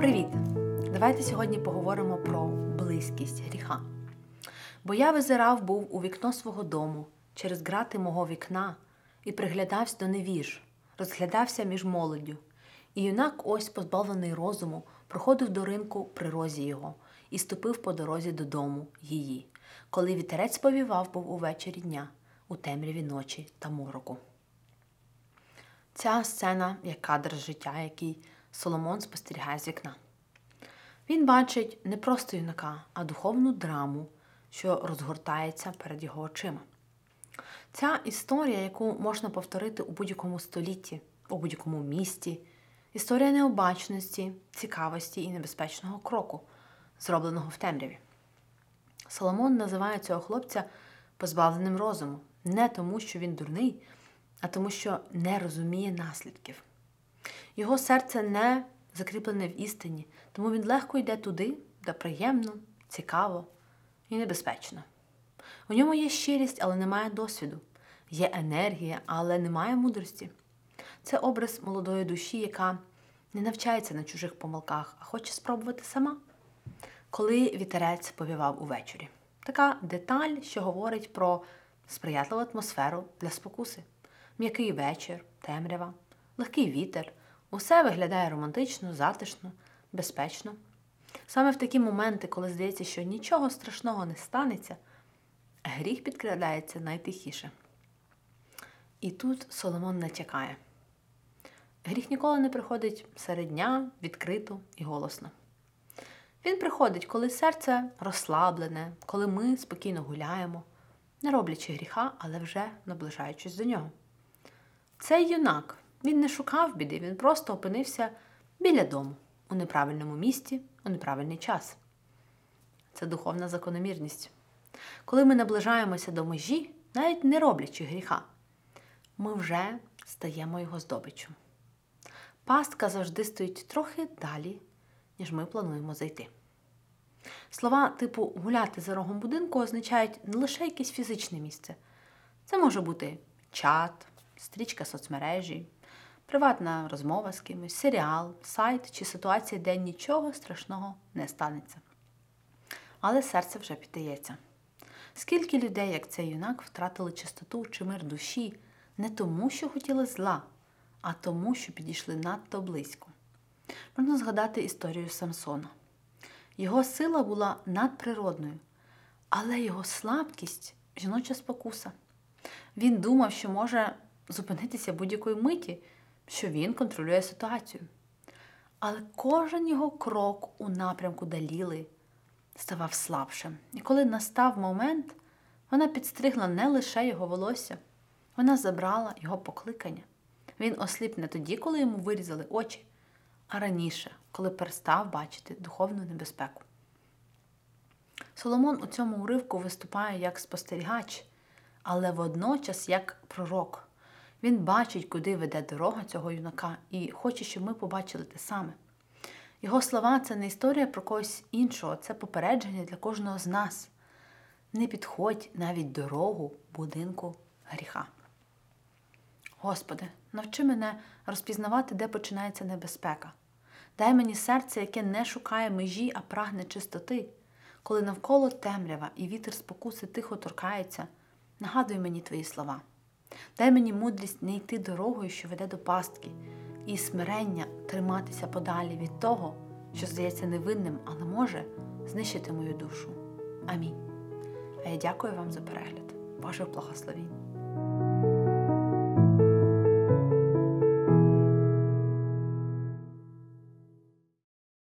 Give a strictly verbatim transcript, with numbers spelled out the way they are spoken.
Привіт! Давайте сьогодні поговоримо про близькість гріха. Бо я визирав був у вікно свого дому, через грати мого вікна, і приглядався до невіж, розглядався між молоддю. І юнак ось, позбавлений розуму, проходив до ринку при розі його і ступив по дорозі додому її, коли вітерець повівав був увечері дня, у темряві ночі та мороку. Ця сцена як кадр з життя, який Соломон спостерігає з вікна. Він бачить не просто юнака, а духовну драму, що розгортається перед його очима. Ця історія, яку можна повторити у будь-якому столітті, у будь-якому місті, історія необачності, цікавості і небезпечного кроку, зробленого в темряві. Соломон називає цього хлопця позбавленим розуму, не тому, що він дурний, а тому, що не розуміє наслідків. Його серце не закріплене в істині, тому він легко йде туди, де приємно, цікаво і небезпечно. У ньому є щирість, але немає досвіду. Є енергія, але немає мудрості. Це образ молодої душі, яка не навчається на чужих помилках, а хоче спробувати сама. Коли вітерець повівав увечері. Така деталь, що говорить про сприятливу атмосферу для спокуси. М'який вечір, темрява, легкий вітер. Усе виглядає романтично, затишно, безпечно. Саме в такі моменти, коли здається, що нічого страшного не станеться, гріх підкрадається найтихіше. І тут Соломон натякає. Гріх ніколи не приходить серед дня, відкрито і голосно. Він приходить, коли серце розслаблене, коли ми спокійно гуляємо, не роблячи гріха, але вже наближаючись до нього. Цей юнак, він не шукав біди, він просто опинився біля дому, у неправильному місці, у неправильний час. Це духовна закономірність. Коли ми наближаємося до межі, навіть не роблячи гріха, ми вже стаємо його здобиччю. Пастка завжди стоїть трохи далі, ніж ми плануємо зайти. Слова типу «гуляти за рогом будинку» означають не лише якесь фізичне місце. Це може бути чат, стрічка соцмережі, приватна розмова з кимось, серіал, сайт чи ситуація, де нічого страшного не станеться. Але серце вже піддається. Скільки людей, як цей юнак, втратили чистоту чи мир душі не тому, що хотіли зла, а тому, що підійшли надто близько. Можна згадати історію Самсона. Його сила була надприродною, але його слабкість – жіноча спокуса. Він думав, що може зупинитися будь-якої миті, що він контролює ситуацію. Але кожен його крок у напрямку Даліли ставав слабшим. І коли настав момент, вона підстригла не лише його волосся, вона забрала його покликання. Він осліп не тоді, коли йому вирізали очі, а раніше, коли перестав бачити духовну небезпеку. Соломон у цьому уривку виступає як спостерігач, але водночас як пророк. Він бачить, куди веде дорога цього юнака і хоче, щоб ми побачили те саме. Його слова – це не історія про когось іншого, це попередження для кожного з нас. Не підходь навіть дорогу будинку гріха. Господи, навчи мене розпізнавати, де починається небезпека. Дай мені серце, яке не шукає межі, а прагне чистоти. Коли навколо темрява і вітер спокуси тихо торкається, нагадуй мені Твої слова. Дай мені мудрість не йти дорогою, що веде до пастки, і смирення триматися подалі від того, що здається невинним, але може знищити мою душу. Амінь. А я дякую вам за перегляд. Божих благословінь.